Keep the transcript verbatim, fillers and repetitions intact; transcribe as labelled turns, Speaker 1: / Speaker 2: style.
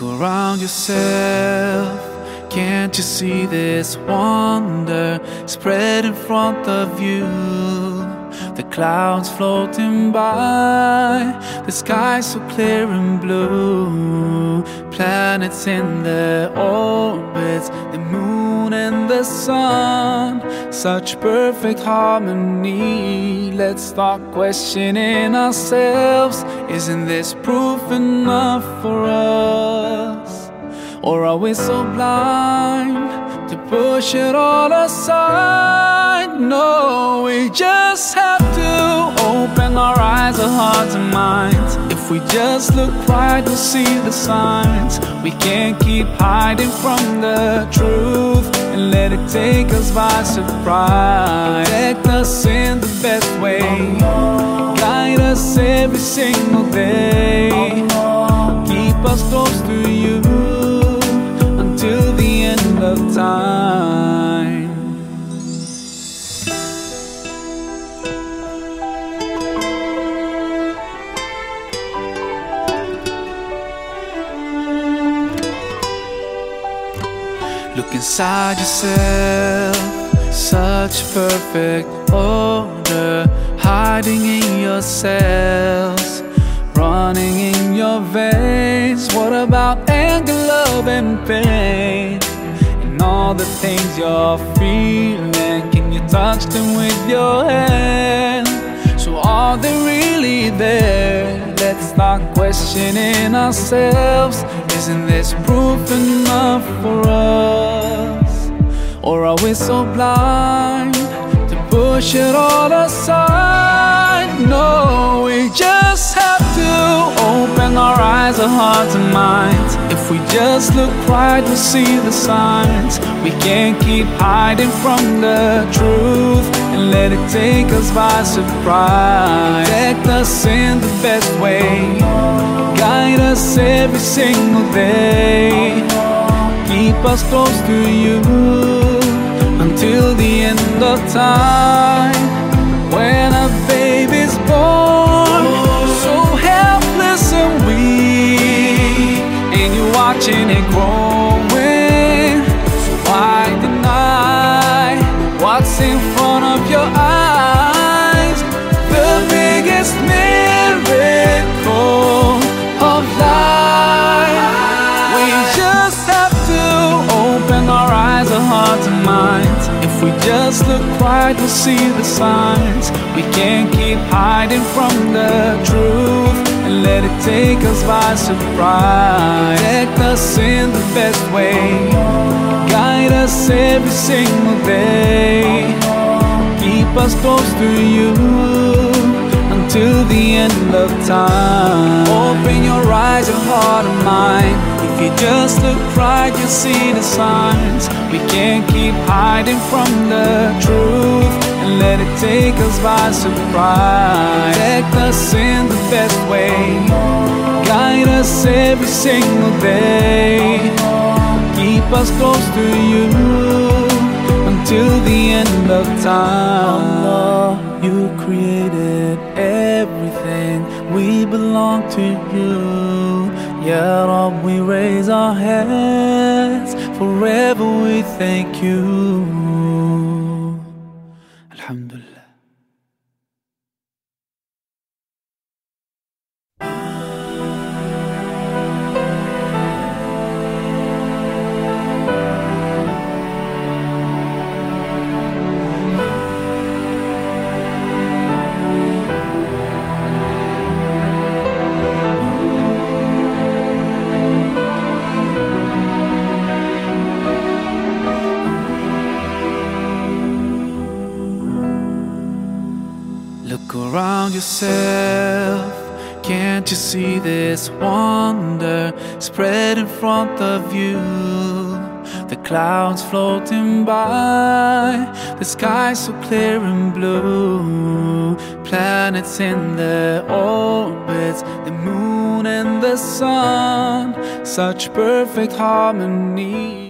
Speaker 1: around yourself. Can't you see this wonder spread in front of you? The clouds floating by, the sky so clear and blue. Planets in their orbits, the moon and the sun, such perfect harmony. Let's start questioning ourselves. Isn't this proof enough for us? Or are we so blind to push it all aside? No, we just have to open our eyes, our hearts and minds. If we just look right, we'll see the signs. We can't keep hiding from the truth and let it take us by surprise. Protect us in the best way, guide us every single day, keep us close to you till the end of time. Look inside yourself, such perfect order, hiding in your cells, running in your veins. What about anger, love and pain, and all the things you're feeling? Can you touch them with your hand? So are they really there? Let's start questioning ourselves. Isn't this proof enough for us? Or are we so blind to push it all aside? No, we just have to open our eyes, our hearts and minds. If we just look right, we'll see the signs. We can't keep hiding from the truth and let it take us by surprise. Protect us in the best way, guide us every single day, keep us close to you until the end of time. When a baby's born, so helpless and weak, and you're watching it growing, so why deny what's in front of your eyes? The biggest miracle of life. We just have to open our eyes, our hearts and minds. If we just look right, we'll see the signs. We can't keep hiding from the truth and let it take us by surprise. Protect us in the best way, guide us every single day, keep us close to you till the end of time. Open your eyes, your heart and mind. If you just look right, you'll see the signs. We can't keep hiding from the truth and let it take us by surprise. Protect us in the best way, guide us every single day, keep us close to you till the end of time. Allah, you created everything, we belong to you. Ya Rab, we raise our hands, forever we thank you. Alhamdulillah. Look around yourself. Can't you see this wonder spread in front of you? The clouds floating by, the sky so clear and blue. Planets in their orbits, the moon and the sun, such perfect harmony.